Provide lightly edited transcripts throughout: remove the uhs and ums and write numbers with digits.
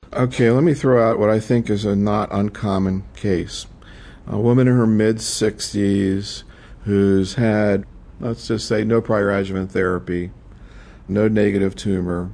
Okay, let me throw out what I think is a not uncommon case. A woman in her mid-60s who's had, let's just say, no prior adjuvant therapy, no negative tumor,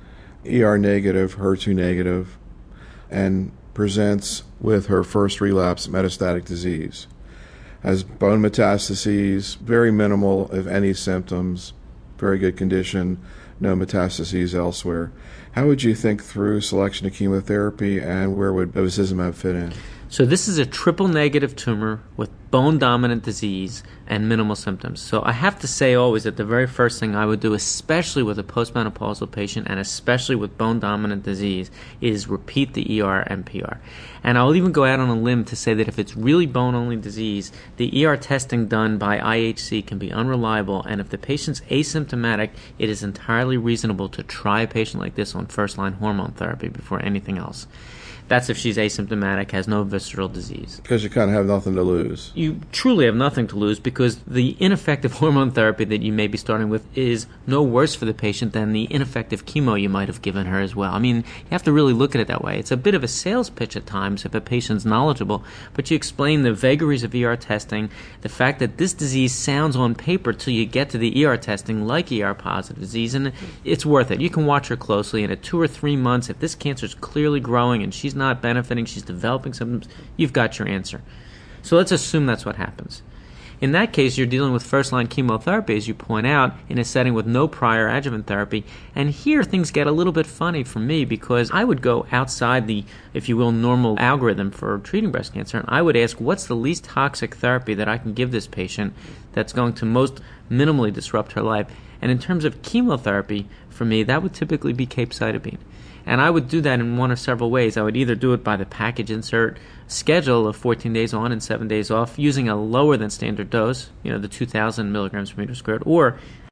ER negative, HER2 negative, and presents with her first relapse metastatic disease. Has bone metastases, very minimal, if any, symptoms, very good condition, no metastases elsewhere. How would you think through selection of chemotherapy, and where would bevacizumab fit in? So this is a triple negative tumor with bone-dominant disease and minimal symptoms. So I have to say always that the very first thing I would do, especially with a postmenopausal patient and especially with bone-dominant disease, is repeat the ER and PR. And I'll even go out on a limb to say that if it's really bone-only disease, the ER testing done by IHC can be unreliable, and if the patient's asymptomatic, it is entirely reasonable to try a patient like this on first-line hormone therapy before anything else. That's if she's asymptomatic, has no visceral disease. Because you kind of have nothing to lose. You truly have nothing to lose because the ineffective hormone therapy that you may be starting with is no worse for the patient than the ineffective chemo you might have given her as well. I mean, you have to really look at it that way. It's a bit of a sales pitch at times if a patient's knowledgeable, but you explain the vagaries of ER testing, the fact that this disease sounds on paper till you get to the ER testing like ER-positive disease, and it's worth it. You can watch her closely, and at 2 or 3 months, if this cancer is clearly growing and she's not benefiting, she's developing symptoms, you've got your answer. So let's assume that's what happens. In that case, you're dealing with first-line chemotherapy, as you point out, in a setting with no prior adjuvant therapy. And here things get a little bit funny for me because I would go outside the, if you will, normal algorithm for treating breast cancer, and I would ask, what's the least toxic therapy that I can give this patient that's going to most minimally disrupt her life? And in terms of chemotherapy, for me, that would typically be capecitabine. And I would do that in one of several ways. I would either do it by the package insert schedule of 14 days on and 7 days off using a lower than standard dose, the 2,000 milligrams per meter squared, or